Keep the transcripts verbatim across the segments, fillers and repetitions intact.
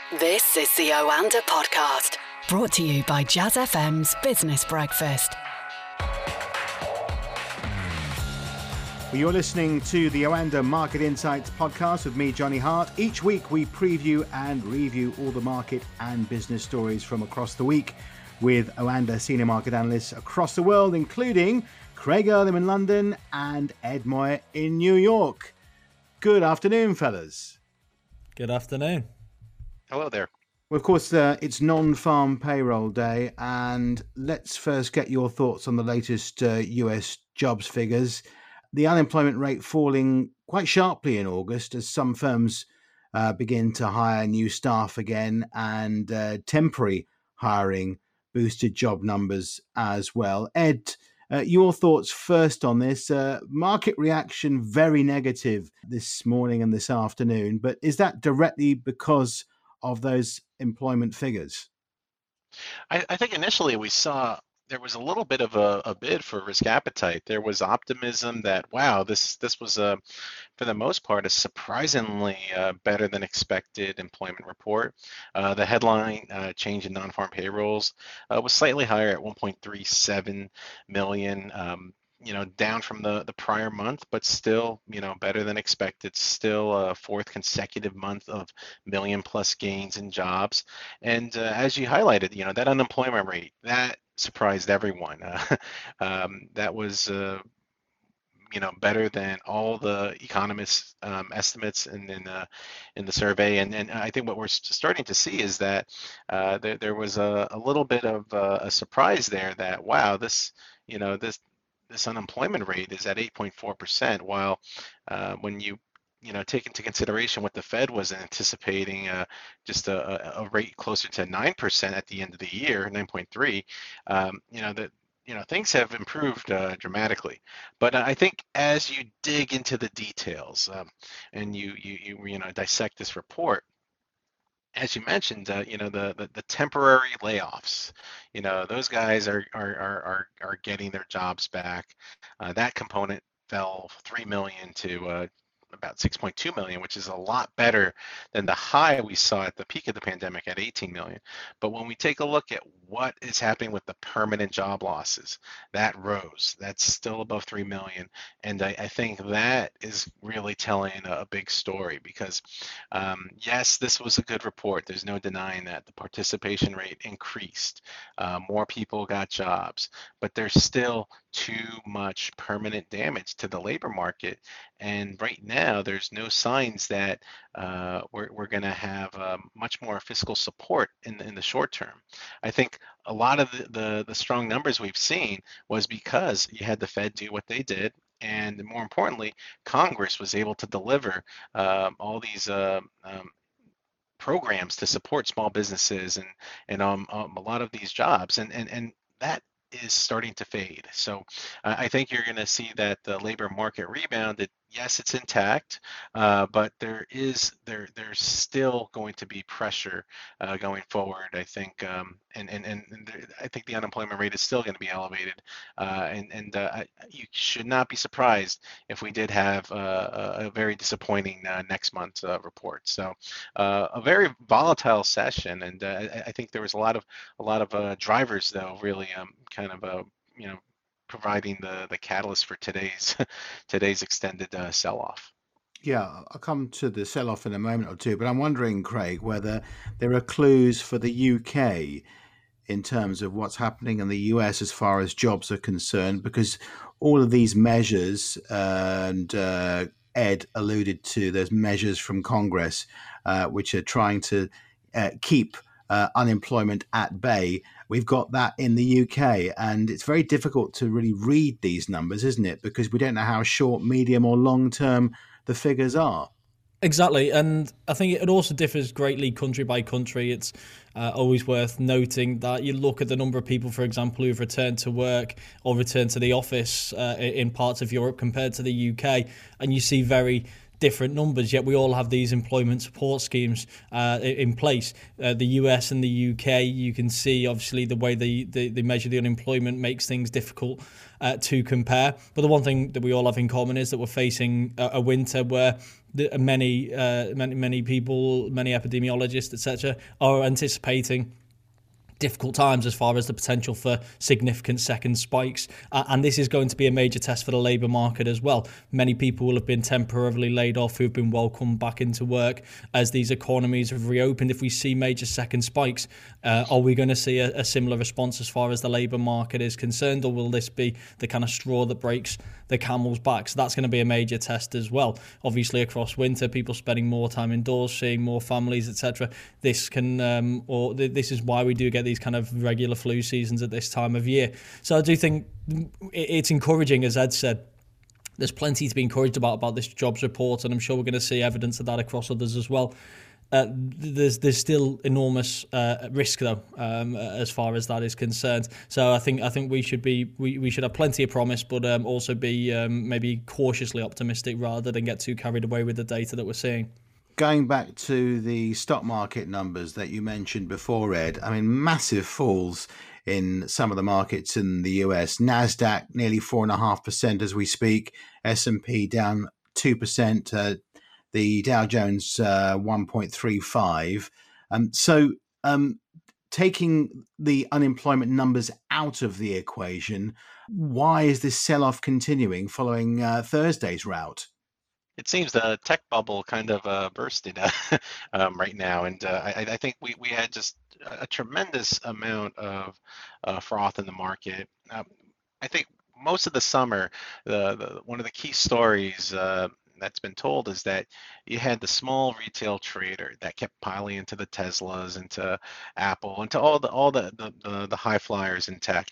This is the Oanda Podcast, brought to you by Jazz F M's Business Breakfast. Well, you're listening to the Oanda Market Insights Podcast with me, Johnny Hart. Each week we preview and review all the market and business stories from across the week with Oanda senior market analysts across the world, including Craig Erlam in London and Ed Moyer in New York. Good afternoon, fellas. Good afternoon. Hello there. Well, of course, uh, it's non-farm payroll day, and let's first get your thoughts on the latest uh, U S jobs figures. The unemployment rate falling quite sharply in August as some firms uh, begin to hire new staff again, and uh, temporary hiring boosted job numbers as well. Ed, uh, your thoughts first on this. Uh, market reaction very negative this morning and this afternoon, but is that directly because of those employment figures? I, I think initially we saw there was a little bit of a, a bid for risk appetite. There was optimism that, wow, this this was, a, for the most part, a surprisingly uh, better than expected employment report. Uh, the headline uh, change in non-farm payrolls uh, was slightly higher at one point three seven million. Um, you know, down from the, the prior month, but still, you know, better than expected, still a fourth consecutive month of million plus gains in jobs. And uh, as you highlighted, you know, that unemployment rate, that surprised everyone. Uh, um, that was, uh, you know, better than all the economists' um, estimates in in, uh, in the survey. And, and I think what we're starting to see is that uh, there, there was a, a little bit of uh, a surprise there that, wow, this, you know, this, this unemployment rate is at eight point four percent, while uh, when you you know take into consideration what the Fed was anticipating, uh, just a, a rate closer to nine percent at the end of the year, nine point three, um, you know that you know things have improved uh, dramatically. But I think as you dig into the details um, and you, you you you know dissect this report, as you mentioned, uh, you know, the, the the temporary layoffs, you know, those guys are are are are, are getting their jobs back. Uh, that component fell three million to uh, about six point two million, which is a lot better than the high we saw at the peak of the pandemic at eighteen million. But when we take a look at what is happening with the permanent job losses, that rose. That's still above three million. And I, I think that is really telling a, a big story because, um, yes, this was a good report. There's no denying that. The participation rate increased. Uh, more people got jobs, but there's still too much permanent damage to the labor market. And right now, there's no signs that uh, we're, we're going to have um, much more fiscal support in, in the short term. I think a lot of the, the, the strong numbers we've seen was because you had the Fed do what they did. And more importantly, Congress was able to deliver um, all these uh, um, programs to support small businesses and, and um, um, a lot of these jobs. And, and, and that is starting to fade. So uh, I think you're going to see that the labor market rebounded. Yes, it's intact, uh, but there is there there's still going to be pressure uh, going forward. I think, um, and and and, and there, I think the unemployment rate is still going to be elevated, uh, and and uh, you should not be surprised if we did have uh, a very disappointing uh, next month's uh, report. So uh, a very volatile session, and uh, I, I think there was a lot of a lot of uh, drivers though, really um, kind of uh, you know. providing the the catalyst for today's today's extended uh, sell-off. Yeah, I'll come to the sell-off in a moment or two, but I'm wondering, Craig, whether there are clues for the U K in terms of what's happening in the U S as far as jobs are concerned, because all of these measures, uh, and uh, Ed alluded to those measures from Congress, uh, which are trying to uh, keep uh, unemployment at bay. We've got that in the U K, and it's very difficult to really read these numbers, isn't it? Because we don't know how short, medium or long term the figures are. Exactly, and I think it also differs greatly country by country. It's uh, always worth noting that you look at the number of people, for example, who've returned to work or returned to the office uh, in parts of Europe compared to the U K, and you see very different numbers, yet we all have these employment support schemes uh, in place. Uh, the U S and the U K, you can see obviously the way they, they, they measure the unemployment makes things difficult uh, to compare. But the one thing that we all have in common is that we're facing a, a winter where the, many, uh, many, many people, many epidemiologists, et cetera, are anticipating difficult times as far as the potential for significant second spikes. Uh, and this is going to be a major test for the labour market as well. Many people will have been temporarily laid off who've been welcomed back into work as these economies have reopened. If we see major second spikes, uh, are we going to see a, a similar response as far as the labour market is concerned, or will this be the kind of straw that breaks the camel's back? So that's going to be a major test as well. Obviously, across winter, people spending more time indoors, seeing more families, et cetera. This can, um, or th- this is why we do get these kind of regular flu seasons at this time of year. So I do think it's encouraging, as Ed said. There's plenty to be encouraged about about this jobs report, and I'm sure we're going to see evidence of that across others as well. Uh, there's there's still enormous uh, risk though, um, as far as that is concerned. So I think I think we should be we, we should have plenty of promise, but um, also be um, maybe cautiously optimistic rather than get too carried away with the data that we're seeing. Going back to the stock market numbers that you mentioned before, Ed, I mean, massive falls in some of the markets in the U S. NASDAQ nearly four point five percent as we speak. S and P down two percent. Uh, the Dow Jones uh, one point three five. Um, so um, taking the unemployment numbers out of the equation, why is this sell-off continuing following uh, Thursday's rout? It seems the tech bubble kind of uh, bursted uh, um, right now, and uh, I, I think we, we had just a tremendous amount of uh, froth in the market. Um, I think most of the summer, the, the one of the key stories uh, that's been told is that you had the small retail trader that kept piling into the Teslas, into Apple, into all the all the the, the, the high flyers in tech.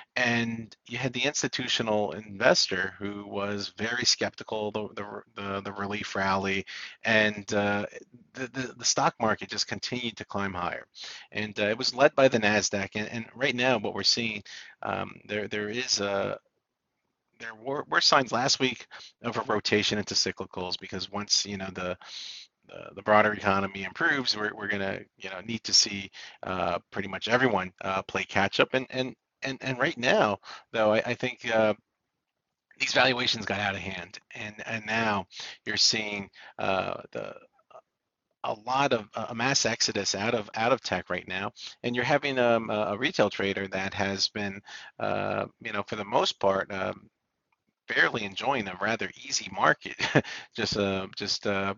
And you had the institutional investor who was very skeptical of the, the, the, the relief rally, and uh, the, the, the stock market just continued to climb higher. And uh, it was led by the NASDAQ. And, and right now, what we're seeing, um, there there is a there were, were signs last week of a rotation into cyclicals, because once you know the the, the broader economy improves, we're we're gonna you know need to see uh, pretty much everyone uh, play catch up. And and And and right now, though, I, I think uh, these valuations got out of hand, and and now you're seeing uh, the a lot of a mass exodus out of out of tech right now, and you're having um, a retail trader that has been, uh, you know, for the most part, um, barely enjoying a rather easy market, just uh, just. Uh,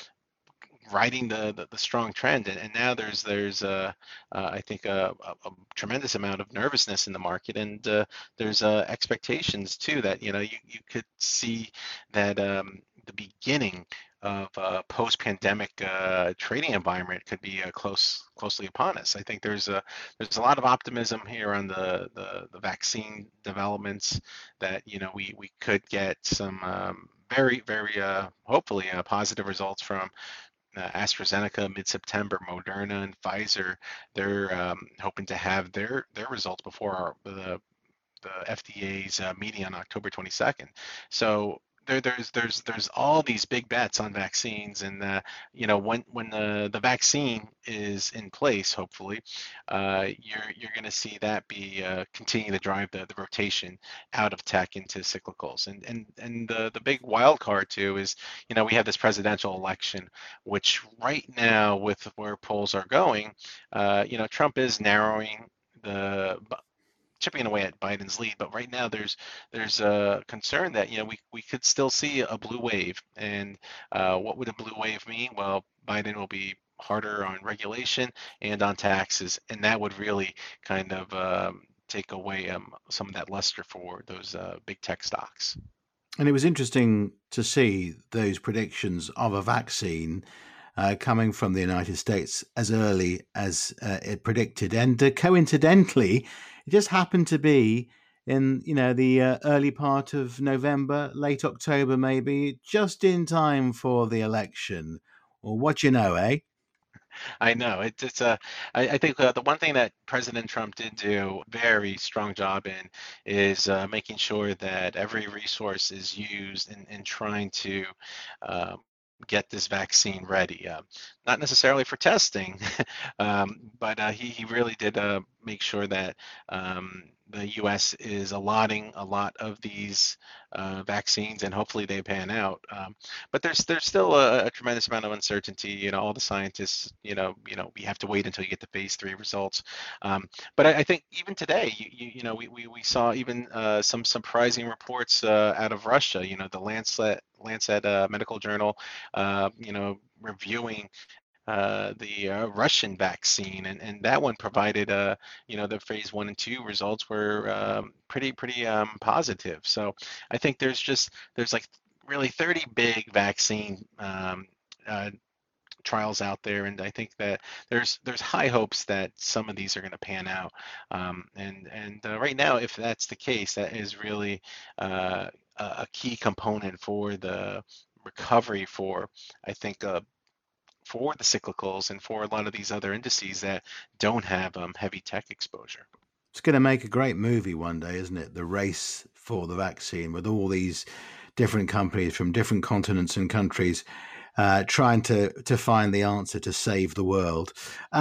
riding the, the, the strong trend, and, and now there's there's uh, uh, I think a, a, a tremendous amount of nervousness in the market, and uh, there's uh, expectations too that you know you, you could see that um, the beginning of a post-pandemic uh, trading environment could be uh, close closely upon us. I think there's a there's a lot of optimism here on the the, the vaccine developments, that you know we we could get some um, very very uh, hopefully uh, positive results from Uh, AstraZeneca mid-September. Moderna and Pfizer, they're um, hoping to have their their results before our, the the F D A's uh, meeting on October twenty-second. So there, there's there's there's all these big bets on vaccines, and uh, you know when when the the vaccine is in place, hopefully, uh, you're you're going to see that be uh, continue to drive the, the rotation out of tech into cyclicals. And and and the the big wild card too is you know we have this presidential election, which right now with where polls are going, uh, you know Trump is narrowing the chipping away at Biden's lead, but right now there's there's a concern that you know we we could still see a blue wave. And uh, what would a blue wave mean? Well, Biden will be harder on regulation and on taxes, and that would really kind of um, take away um, some of that luster for those uh, big tech stocks. And it was interesting to see those predictions of a vaccine uh, coming from the United States as early as uh, it predicted, and uh, coincidentally, it just happened to be in, you know, the uh, early part of November, late October, maybe, just in time for the election. Or what you know, eh? I know it, it's a. I, I think uh, the one thing that President Trump did do a very strong job in is uh, making sure that every resource is used in, in trying to. Um, get this vaccine ready. Uh, not necessarily for testing, um, but uh, he, he really did uh, make sure that um, the U S is allotting a lot of these uh, vaccines, and hopefully they pan out. Um, but there's there's still a, a tremendous amount of uncertainty. You know, all the scientists, you know, you know, we have to wait until you get the phase three results. Um, but I, I think even today, you, you, you know, we, we, we saw even uh, some surprising reports uh, out of Russia. You know, the Lancet Lancet uh, Medical Journal, uh, you know, reviewing uh, the uh, Russian vaccine, and, and that one provided, uh, you know, the phase one and two results were um, pretty pretty um, positive. So I think there's just there's like really thirty big vaccine um, uh, trials out there, and I think that there's there's high hopes that some of these are going to pan out. Um, and and uh, right now, if that's the case, that is really uh, a a key component for the recovery for, I think, uh, for the cyclicals and for a lot of these other indices that don't have um, heavy tech exposure. It's going to make a great movie one day, isn't it? The race for the vaccine, with all these different companies from different continents and countries uh, trying to to find the answer to save the world.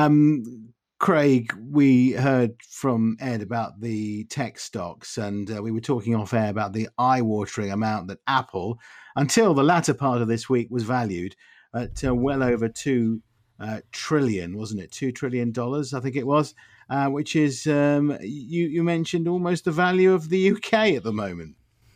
Um, Craig, we heard from Ed about the tech stocks, and uh, we were talking off air about the eye-watering amount that Apple, until the latter part of this week, was valued at uh, well over two uh, trillion, wasn't it? Two trillion dollars, I think it was, uh, which is um, you you mentioned almost the value of the U K at the moment.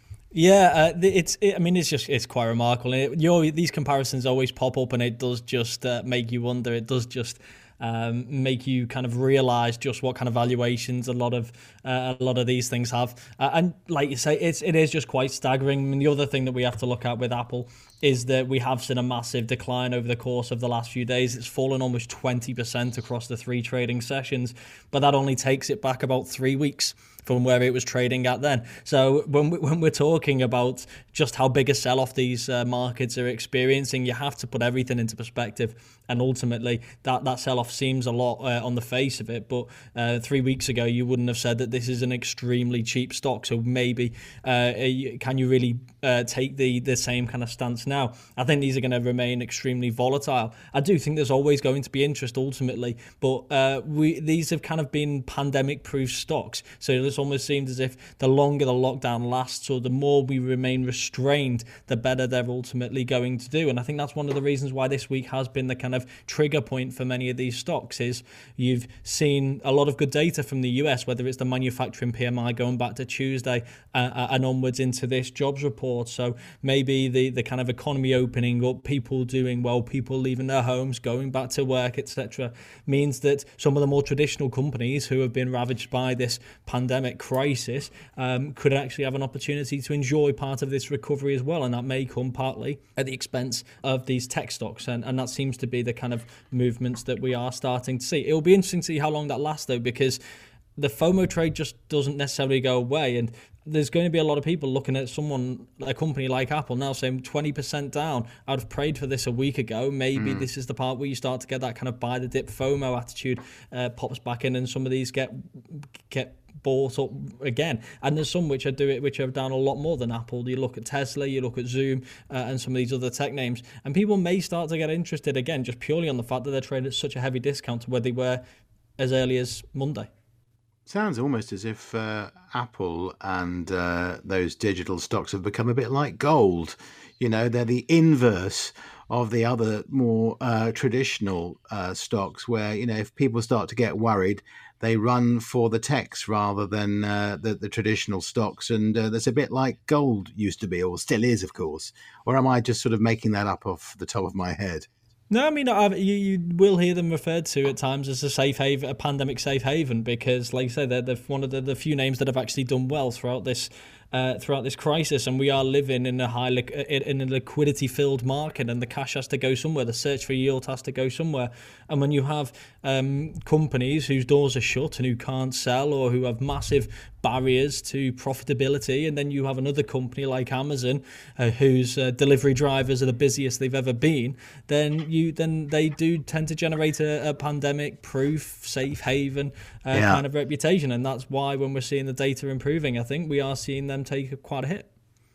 Yeah, uh, it's. It, I mean, it's just it's quite remarkable. It, you know, these comparisons always pop up, and it does just uh, make you wonder. It does just um, make you kind of realize just what kind of valuations a lot of uh, a lot of these things have. Uh, and like you say, it's it is just quite staggering. I mean, the other thing that we have to look at with Apple is that we have seen a massive decline over the course of the last few days. It's fallen almost twenty percent across the three trading sessions, but that only takes it back about three weeks from where it was trading at then. So when, we, when we're talking about just how big a sell-off these uh, markets are experiencing, you have to put everything into perspective. And ultimately, that, that sell-off seems a lot uh, on the face of it. But uh, three weeks ago, you wouldn't have said that this is an extremely cheap stock. So maybe uh, can you really uh, take the, the same kind of stance now? I think these are going to remain extremely volatile. I do think there's always going to be interest ultimately. But uh, we these have kind of been pandemic-proof stocks. So it's almost seemed as if the longer the lockdown lasts or the more we remain restrained, the better they're ultimately going to do. And I think that's one of the reasons why this week has been the kind of trigger point for many of these stocks is you've seen a lot of good data from the U S, whether it's the manufacturing P M I going back to Tuesday uh, and onwards into this jobs report. So maybe the, the kind of economy opening up, people doing well, people leaving their homes, going back to work, et cetera, means that some of the more traditional companies who have been ravaged by this pandemic crisis um, could actually have an opportunity to enjoy part of this recovery as well, and that may come partly at the expense of these tech stocks, and, and that seems to be the kind of movements that we are starting to see. It will be interesting to see how long that lasts though, because the FOMO trade just doesn't necessarily go away, and there's going to be a lot of people looking at someone, a company like Apple now saying twenty percent down. I'd have prayed for this a week ago. Maybe mm. this is the part where you start to get that kind of buy the dip FOMO attitude uh, pops back in, and some of these get get bought up again. And there's some which are do it, which are down a lot more than Apple. You look at Tesla, you look at Zoom, uh, and some of these other tech names, and people may start to get interested again, just purely on the fact that they're trading at such a heavy discount to where they were as early as Monday. Sounds almost as if uh, Apple and uh, those digital stocks have become a bit like gold. You know, they're the inverse of the other more uh, traditional uh, stocks where, you know, if people start to get worried, they run for the techs rather than uh, the, the traditional stocks. And uh, that's a bit like gold used to be, or still is, of course. Or am I just sort of making that up off the top of my head? No, I mean, I've, you, you will hear them referred to at times as a safe haven, a pandemic safe haven, because, like I say, they're, they're one of the, the few names that have actually done well throughout this uh, throughout this crisis. And we are living in a high li- in a liquidity-filled market, and the cash has to go somewhere. The search for yield has to go somewhere. And when you have um, companies whose doors are shut and who can't sell, or who have massive barriers to profitability, and then you have another company like Amazon uh, whose uh, delivery drivers are the busiest they've ever been, then you then they do tend to generate a, a pandemic proof safe haven uh, yeah. kind of reputation. And that's why when we're seeing the data improving, I think we are seeing them take quite a hit.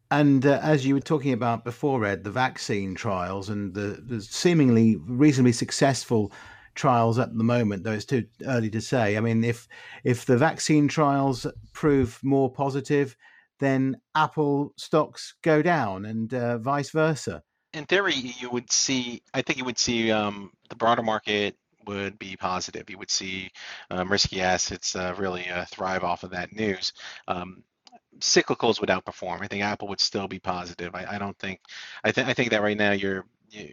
And uh, as you were talking about before, Ed, the vaccine trials and the, the seemingly reasonably successful trials at the moment, though it's too early to say. I mean, if if the vaccine trials prove more positive, then Apple stocks go down and uh, vice versa. In theory, you would see, I think you would see um, the broader market would be positive. You would see um, risky assets uh, really uh, thrive off of that news. Um, cyclicals would outperform. I think Apple would still be positive. I, I don't think. I think. I think that right now you're. You,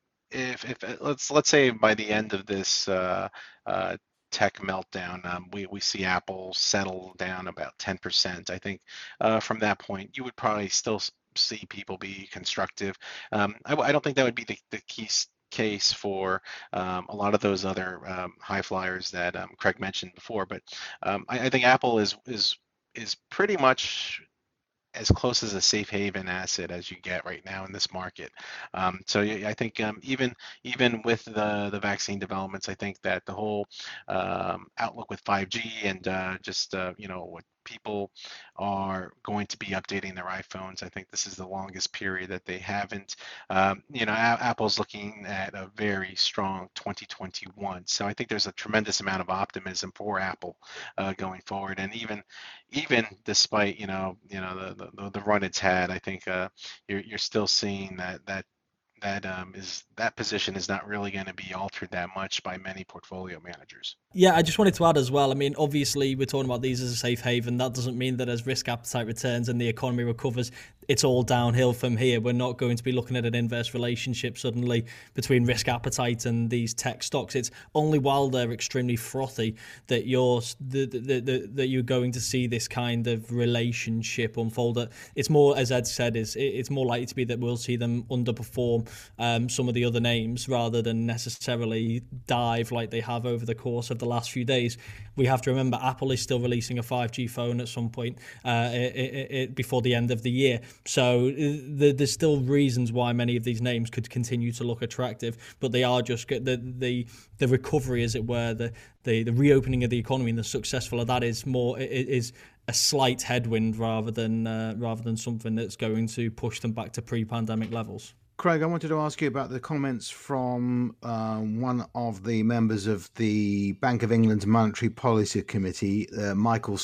if if let's let's say by the end of this uh, uh, tech meltdown, um, we we see Apple settle down about ten percent. I think uh, from that point you would probably still see people be constructive. Um, I, I don't think that would be the the key case for um, a lot of those other um, high flyers that um, Craig mentioned before. But um, I, I think Apple is is is pretty much as close as a safe haven asset as you get right now in this market. Um, so I think um, even even with the the vaccine developments, I think that the whole um, outlook with five G and uh, just uh, you know what people are going to be updating their iPhones. I think this is the longest period that they haven't. Um, you know, a- Apple's looking at a very strong twenty twenty-one. So I think there's a tremendous amount of optimism for Apple uh, going forward. And even even despite you know you know the the, the run it's had, I think uh, you're you're still seeing that that that um, is that position is not really going to be altered that much by many portfolio managers. Yeah, I just wanted to add as well. I mean, obviously, we're talking about these as a safe haven. That doesn't mean that as risk appetite returns and the economy recovers, it's all downhill from here. We're not going to be looking at an inverse relationship suddenly between risk appetite and these tech stocks. It's only while they're extremely frothy that you're the, the, the, that you're going to see this kind of relationship unfold. It's more, as Ed said, is it's more likely to be that we'll see them underperform um, some of the other names rather than necessarily dive like they have over the course of the last few days. We have to remember Apple is still releasing a five G phone at some point uh, it, it, it, before the end of the year. So the, there's still reasons why many of these names could continue to look attractive, but they are just the the the recovery, as it were, the the, the reopening of the economy and the successful of that is more is a slight headwind rather than uh, rather than something that's going to push them back to pre-pandemic levels. Craig, I wanted to ask you about the comments from uh, one of the members of the Bank of England's Monetary Policy Committee, uh, Michael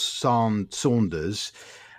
Saunders,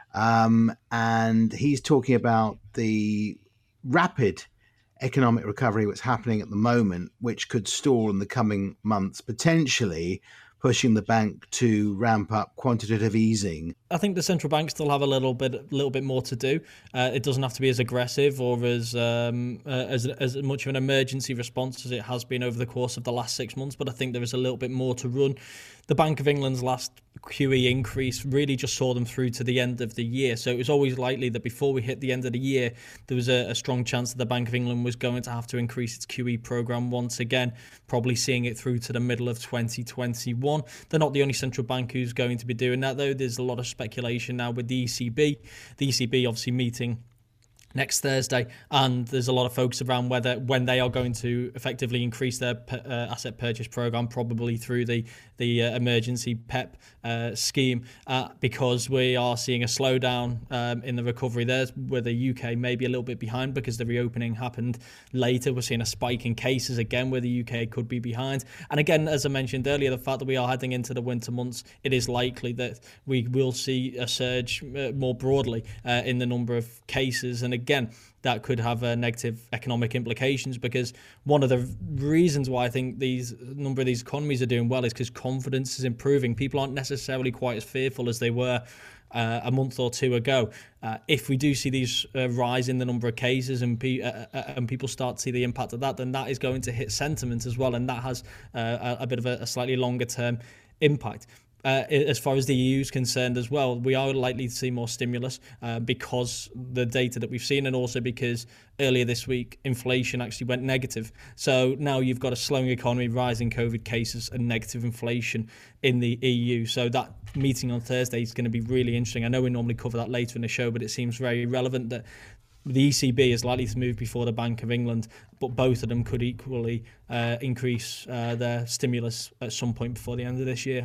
um, and he's talking about the rapid economic recovery that's happening at the moment, which could stall in the coming months, potentially pushing the bank to ramp up quantitative easing. I think the central bank still have a little bit, little bit more to do. Uh, it doesn't have to be as aggressive or as um, uh, as as much of an emergency response as it has been over the course of the last six months. But I think there is a little bit more to run. The Bank of England's last Q E increase really just saw them through to the end of the year. So it was always likely that before we hit the end of the year, there was a, a strong chance that the Bank of England was going to have to increase its Q E program once again, probably seeing it through to the middle of twenty twenty-one. They're not the only central bank who's going to be doing that, though. There's a lot of speculation now with the E C B. The E C B obviously meeting next Thursday, and there's a lot of focus around whether when they are going to effectively increase their uh, asset purchase program, probably through the the uh, emergency P E P uh, scheme, uh, because we are seeing a slowdown um, in the recovery there, where the U K may be a little bit behind because the reopening happened later. We're seeing a spike in cases again, where the U K could be behind. And again, as I mentioned earlier, the fact that we are heading into the winter months, it is likely that we will see a surge uh, more broadly uh, in the number of cases. And again, that could have uh, negative economic implications, because one of the reasons why I think these number of these economies are doing well is because confidence is improving. People aren't necessarily quite as fearful as they were uh, a month or two ago. Uh, if we do see these uh, rise in the number of cases and, pe- uh, uh, and people start to see the impact of that, then that is going to hit sentiment as well, and that has uh, a, a bit of a, a slightly longer term impact. Uh, as far as the E U is concerned as well, we are likely to see more stimulus uh, because the data that we've seen, and also because earlier this week inflation actually went negative. So now you've got a slowing economy, rising COVID cases, and negative inflation in the E U. So that meeting on Thursday is going to be really interesting. I know we normally cover that later in the show, but it seems very relevant that the E C B is likely to move before the Bank of England, but both of them could equally uh, increase uh, their stimulus at some point before the end of this year.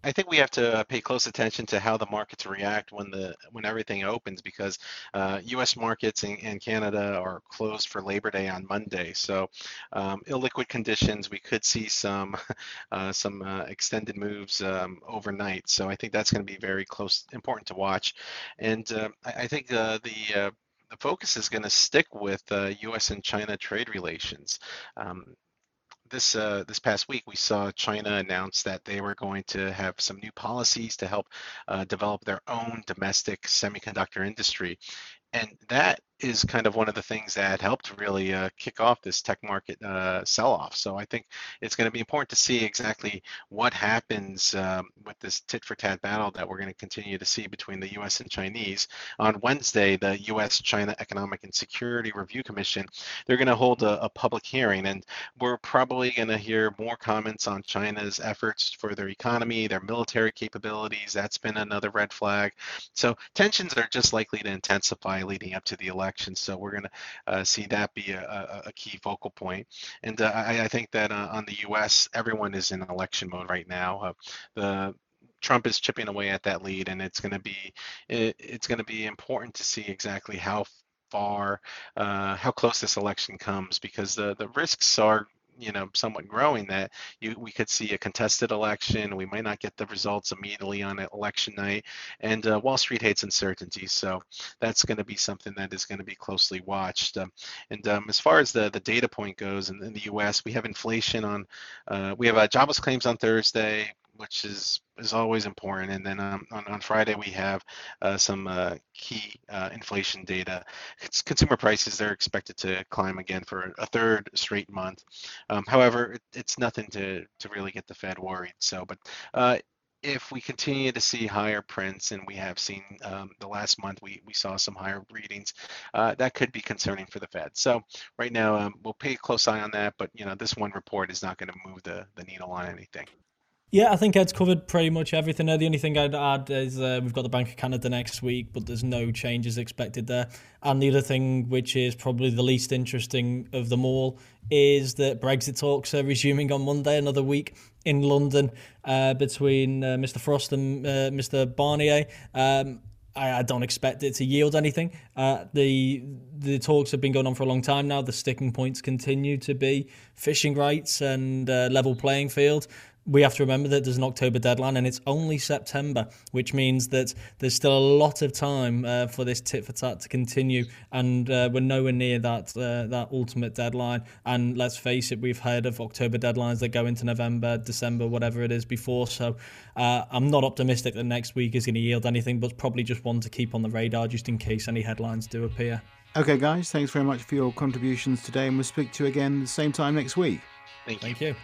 I think we have to pay close attention to how the markets react when the when everything opens, because uh, U S markets and, and Canada are closed for Labor Day on Monday. So um, illiquid conditions, we could see some uh, some uh, extended moves um, overnight. So I think that's going to be very close, important to watch. And uh, I, I think uh, the uh, the focus is going to stick with uh, U S and China trade relations. Um, This uh, this past week, we saw China announce that they were going to have some new policies to help uh, develop their own domestic semiconductor industry. And that is kind of one of the things that helped really uh, kick off this tech market uh, sell-off. So I think it's going to be important to see exactly what happens um, with this tit-for-tat battle that we're going to continue to see between the U S and Chinese. On Wednesday, the U S-China Economic and Security Review Commission, they're going to hold a, a public hearing, and we're probably going to hear more comments on China's efforts for their economy, their military capabilities. That's been another red flag. So tensions are just likely to intensify leading up to the election. So we're going to uh, see that be a, a, a key focal point. And uh, I, I think that uh, on the U S, everyone is in election mode right now. Uh, the Trump is chipping away at that lead, and it's going to be it, it's going to be important to see exactly how far, uh, how close this election comes, because the the risks are, you know, somewhat growing that you we could see a contested election. We might not get the results immediately on election night, and uh, Wall Street hates uncertainty, so that's going to be something that is going to be closely watched. Um, and um, as far as the the data point goes, in, in the U S, we have inflation on, uh, we have uh, jobless claims on Thursday, which is is always important. And then um, on, on Friday, we have uh, some uh, key uh, inflation data. It's consumer prices, they're expected to climb again for a third straight month. Um, however, it, it's nothing to, to really get the Fed worried. So, but uh, if we continue to see higher prints, and we have seen um, the last month, we, we saw some higher readings, uh, that could be concerning for the Fed. So right now, um, we'll pay a close eye on that, but you know, this one report is not going to move the, the needle on anything. Yeah, I think Ed's covered pretty much everything there. The only thing I'd add is uh, we've got the Bank of Canada next week, but there's no changes expected there. And the other thing, which is probably the least interesting of them all, is that Brexit talks are resuming on Monday, another week in London uh, between uh, Mister Frost and uh, Mister Barnier. Um, I, I don't expect it to yield anything. Uh, the the talks have been going on for a long time now. The sticking points continue to be fishing rights and uh, level playing field. We have to remember that there's an October deadline, and it's only September, which means that there's still a lot of time uh, for this tit-for-tat to continue, and uh, we're nowhere near that uh, that ultimate deadline. And let's face it, we've heard of October deadlines that go into November, December, whatever it is before. So uh, I'm not optimistic that next week is going to yield anything, but probably just one to keep on the radar just in case any headlines do appear. Okay, guys, thanks very much for your contributions today, and we'll speak to you again the same time next week. Thank you. Thank you.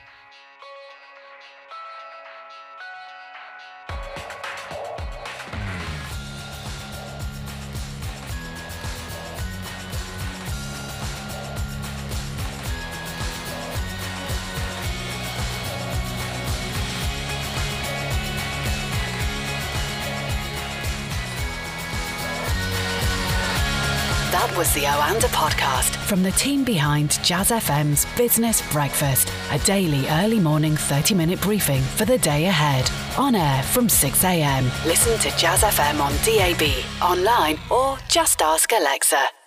That was the Oanda podcast from the team behind Jazz F M's Business Breakfast, a daily early morning thirty minute briefing for the day ahead. On air from six a.m. Listen to Jazz F M on D A B, online, or just ask Alexa.